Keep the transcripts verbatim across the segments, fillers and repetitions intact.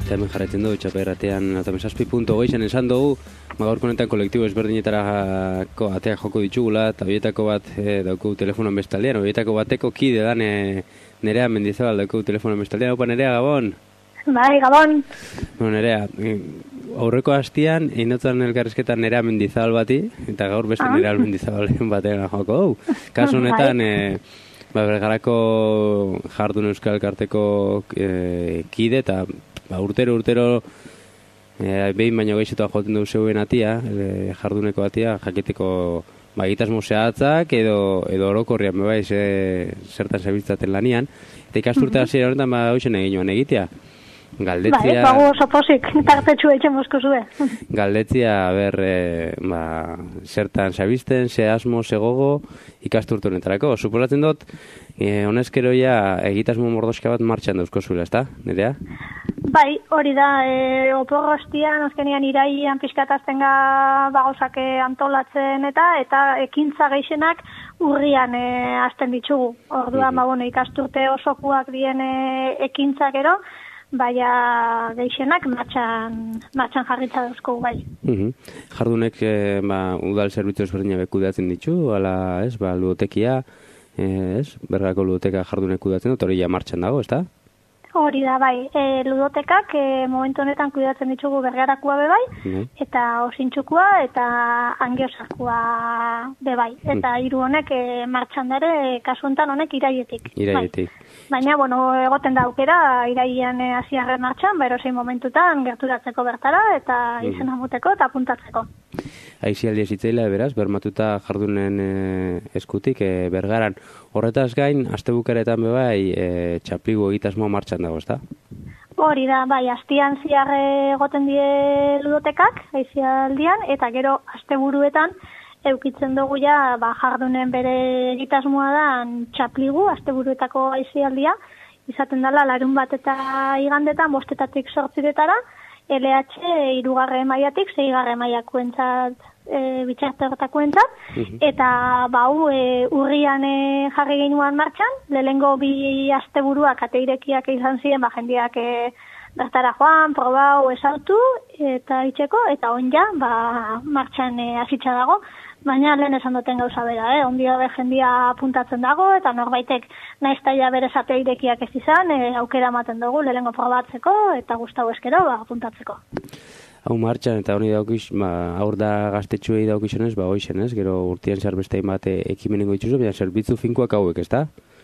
Eta hemen jarretzen dugu, txaperratean atamesazpi punto goizan esan dugu, gaurko honetan kolektibo ezberdinetarako ateak joko ditugula, eta horietako bat e, dauku telefonoan bestaldean, horietako bateko kide dan e, Nerea Mendizabal dauku telefonoan bestaldean. Opa, Nerea, Gabon? Bai, Gabon. Bueno, Nerea, aurreko hastian, einotzen elkarrizketan Nerea Mendizabal bati, eta gaur beste ah. Nerea Mendizabal batean joko. Oh, kasu honetan, e, ba, Bergarako Jardun Euskal Elkarteko e, kide, eta ba, urtero, urtero, e, behin baino gehixetua joten dugu zeuen atia, e, jarduneko atia, jakiteko ba, egitasmo zehatzak edo, edo orokorrian, bai, ze, zertan zebiltzaten lanian. Eta ikasturte hasiera honetan, ba, hoxen egin joan egitea. Galdetzia... Bai, bago oso posik, tartetxu etxe mozko zue. Galdetzia, ber, e, ba, zertan zebiltzen, ze asmo, ze gogo, ikasturte honetarako. Suposatzen dut, e, honezkero ja egitasmo mordoska bat martxan dauzko zuela, ezta, Nerea? Bai, hori da, e, oporrostian, azkenian iraian pixkatazten ga bagozak antolatzen eta eta ekintza geixenak urrian e, azten ditugu. Orduan, mm-hmm. ba, bueno, ikasturte osokuak dien e, ekintzak ero, baina geixenak matxan, matxan jarritza dauzko bai. Mm-hmm. Jardunek e, ba, udal zerbitzu ezberdinak kudeatzen ditu, ala, ez, ba, ludotekia, e, ez, Bergarako ludoteka jardunek kudeatzen dut, hori ja martxan dago, ez da? Hori da, bai, e, ludotekak e, momentu honetan kuidatzen ditugu Bergarakua bebai, mm. eta osintxukua eta angiosakua bebai. Eta mm. hiru honek e, martxan dare, kasu honetan honek iraietik. Iraietik. Bai. Baina, bueno, egoten da aukera, iraian e, hasiarren martxan, ba, erosein momentutan gerturatzeko bertara, eta mm. izena muteko eta apuntatzeko. Aizialdi ezitzaila, beraz, bermatuta jardunen e, eskutik, e, Bergaran. Horretaz gain, astebukaretan bebai, e, txapligu egitasmoa martxan dago, ezta? Hori da, bai, astian ziar egoten die ludotekak, aizialdian, eta gero asteburuetan eukitzen dugu ja, ba, jardunen bere egitasmoa da txapligu, asteburuetako aizialdia, izaten dela larun bat eta igandetan, bostetatik sortziretara, L H irugarren mailatik, seigarren mailakoentzat e, bitxarte horretakoentzat, uh-huh. eta bau e, urrian e, jarri gainuan martxan, lehengo bi asteburuak ateirekiak izan ziren, ba, jendeak e, bertara joan, probau, esautu, eta itxeko, eta onja, ba, martxan e, hasitza dago, baina lehen esan duten gauza bera, eh? Ondia be jendia apuntatzen dago, eta norbaitek naiztaia bere zateirekiak ez izan, e, aukera ematen dugu, lehengo probatzeko, eta gustau eskero, ba, apuntatzeko. Hau martxan, eta honi daukiz, ba, aur da gaztetxuei daukizionez, ba, hoixen, ez? Gero urtean zer bestein bat ekimenengo itxuzu, baina zerbitzu finkoak hauek, ez da?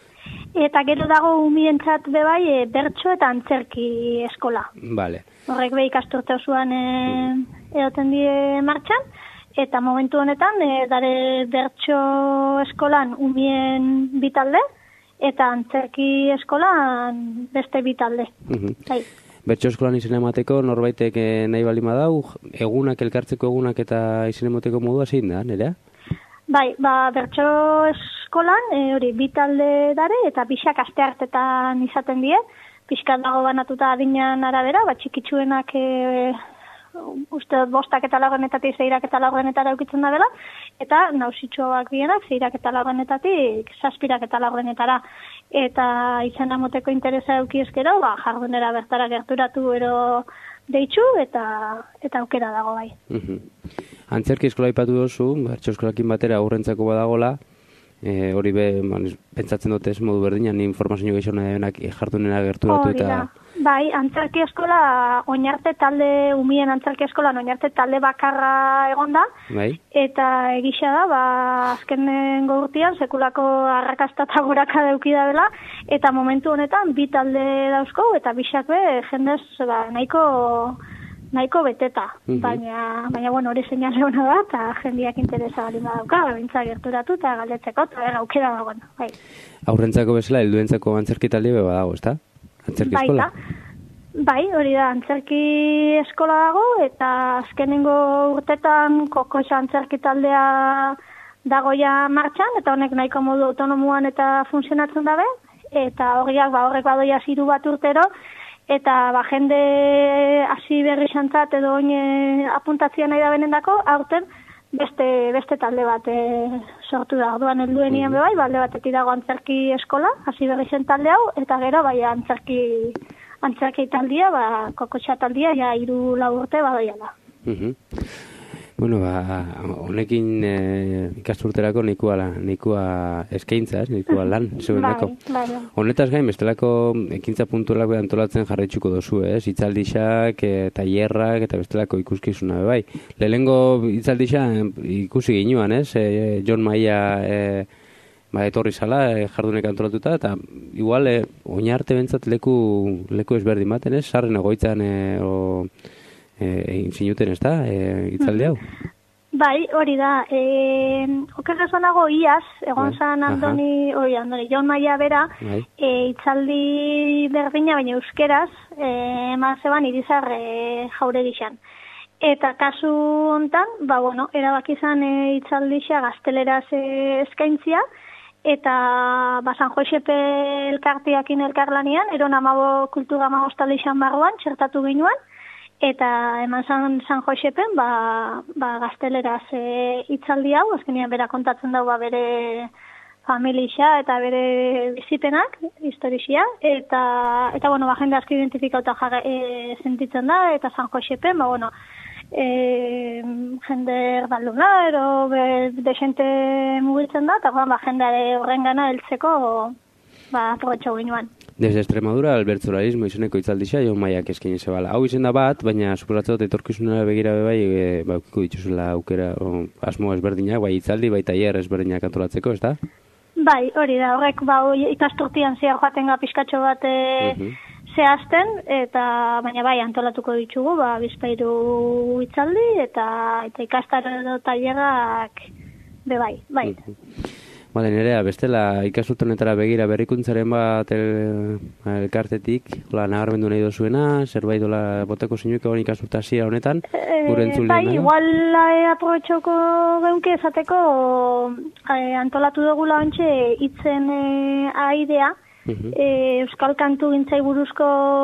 Eta gero dago umientzat bebai, e, bertso eta antzerki eskola. Vale. Horrek be ikasturte osoan e, egoten die martxan, eta momentu honetan, e, dare bertso eskolan umien bitalde, eta antzerki eskolan beste bitalde. Uh-huh. Hai. Bertso eskolan izena emateko, norbaitek nahi bali madau, egunak, elkartzeko egunak eta izena emateko modua zein da, Nerea? Bai, ba, bertso eskolan, e, hori, bitalde dare, eta pixak aste hartetan izaten die, pixkat dago banatuta adinan arabera, bat txikitsuenak e, uste bostak eta laguenetatik zeirak eta laguenetara eukitzen da dela, eta nausitxoak bienak zeirak eta laguenetatik zazpirak eta laguenetara. Eta izan amoteko interesa eukiezkero, ba, jardunera bertara gerturatu ero deitxu, eta eta aukera dago bai. Uh-huh. Antzerki eskola ipatu duzu, bertso eskolakin batera aurrentzako badagola, e, hori be, man, pentsatzen dut ez modu berdinan, informazio gehiagonak jardunera gerturatu eta... Bai, antzerki eskola, oinarte talde, umien antzerki eskola, oinarte talde bakarra egonda, bai. Eta egisa da, ba, azkenengo urtean, sekulako arrakasta eta goraka daukida dela, eta momentu honetan, bi talde dauzko, eta bisak be, jendez, ba, nahiko, nahiko beteta, uh-huh. baina, baina, bueno, hori seinale hona da, eta jendiak interesa bali badauka, bintza gerturatu, eta galdetzeko, eta aukera dagoen, bai. Aurrentzako bezala, helduentzako antzerki talde be badago, ezta? Antzerki eskola? Bai, hori da, antzerki eskola dago, eta azkenengo urtetan kokosa antzerki taldea dagoia martxan, eta honek nahiko modu autonomuan eta funtzionatzen dabe, eta horiak, ba, horrek badoia ziru bat urtero, eta ba, jende hasi berri xantzat edo oin apuntatzia nahi da benendako, aurten beste, beste talde bat e, sortu da. Orduan helduen ian bebai, balde batetik dago antzerki eskola, hasi berri zen talde hau, eta gero bai antzerki, antzerki taldia, ba, kokotxa taldia, ja, hiru lau urte badaiala. Mhm. Bueno, ba, honekin e, ikasturterako nikua, nikua eskaintza, ez? Nikua lan, zeuenako. Bai, bai. Honetaz gain, bestelako ekintza puntualak antolatzen jarraitzuko dozu, ez? Hitzaldixak, e, tailerrak eta bestelako ikuskizuna, bai. Lehenengo hitzaldixa ikusi ginuan, ez? E, Jon Maia e, ba, etorri zala, e, jardunek antolatuta, eta igual, e, oinarte bentsat leku, leku ezberdin baten, ez? Sarren egoitzan, e, o... egin zinuten, ez da, e, itzaldi hau? Bai, hori da. E, Okerrezanago iaz, egon zan Andoni, oi, Andoni, Jon Maia bera, e, itzaldi berdina, baina euskeraz, e, eman zeban irizar e, jaure gixan. Eta kasu hontan, ba, bueno, erabaki izan e, itzaldixa gazteleraz e, eskaintzia, eta ba, San Josepe elkartiakin elkarlanian, eron amago kultura amagostaldixan barruan, txertatu ginuan, eta eman San, San Josepen, ba, ba, gazteleraz e, itzaldi hau, azkenean bera kontatzen dago ba, bere familia eta bere bizipenak, historizia, eta, eta bueno, ba, jende asko identifikauta jarra, e, sentitzen da, eta San Josepen, ba, bueno, e, jende erdalduna, ero be, de xente mugitzen da, eta ba, jende horren gana heltzeko ba, aprobetxau ginuan. Desde Extremadura, albertzolarismo izeneko itzaldixa, Jon Maiak eskaini zebala. Hau izen da bat, baina suposatzen dut etorkizunera begira bai, e, ba, ukiko dituzula aukera, o, asmo ezberdinak, bai itzaldi, bai tailer ezberdinak antolatzeko, ez da? Bai, hori da, horrek ba, ikasturtian zehar joaten ga pizkatxo bat e, uh-huh. zehazten, eta baina bai antolatuko ditugu, ba, bizpairu itzaldi, eta, eta ikastaro edo tailerrak be bai, bai. Uh-huh. Bale, Nerea, bestela ikasturtenetara begira berrikuntzaren bat el, elkartetik, la nabarmendu nahi dozuena, zerbait dola boteko zinuke hori ikasturtasia honetan, gure entzulean. Bai, igual e, aprobetxoko geunke esateko e, antolatu dugula ontxe itzen e, aidea, uh-huh. e, Euskal Kantu gintzai buruzko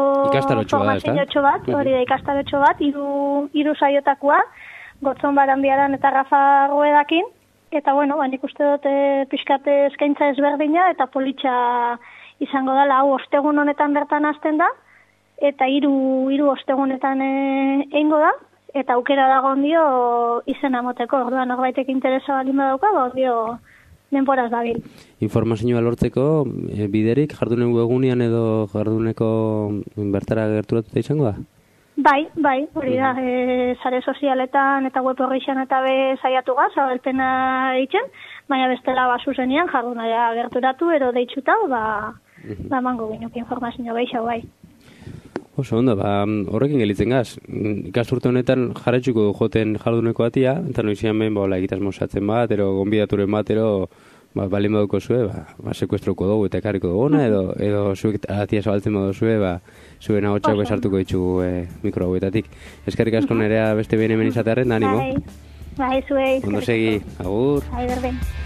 formazio bat, hori da ikastarotxo bat, hiru hiru saiotakoa, Gotzon Barandiaran eta Rafa Ruedakin. Eta, bueno, ba, nik uste dut e, pixkate eskaintza ezberdina eta politxa izango dela. Hau ostegun honetan bertan hasten da, eta hiru hiru ostegunetan e, eingo da, eta aukera dago ondio izena moteko. Orduan, norbaitek interesa balin badauka, ba, ondio denporaz dabil. Informazioa lortzeko e, biderik jardunen webgunean edo jarduneko bertara gerturatuta izango da? Bai, bai, hori da, e, sare sozialetan eta web horreixan eta be saiatu gaz, abelpena eitzen, baina bestela ba zuzenian jardunara gerturatu, ero deitzuta, ba, uh-huh. ba mango ginuki informazio behixau, bai. Oso, ondo, ba, horrekin gelitzen gaz. Ikasturte honetan jarretxuko joten jarduneko batia, eta noizian behin, ba, egitasmo zatzen bat, ero gonbidaturen bat, ero ba, balin baduko zue, ba, ba sekuestruko dugu eta ekarriko duguna, edo, edo zuek atia zabaltzen badu zue, ba, zuen ahotxak besartuko ditugu e, mikro hauetatik. Eskerrik asko Nerea beste behin hemen izatearen, da animo. Bai, bai, zuei. Ondo segi, agur. Bai, berdin.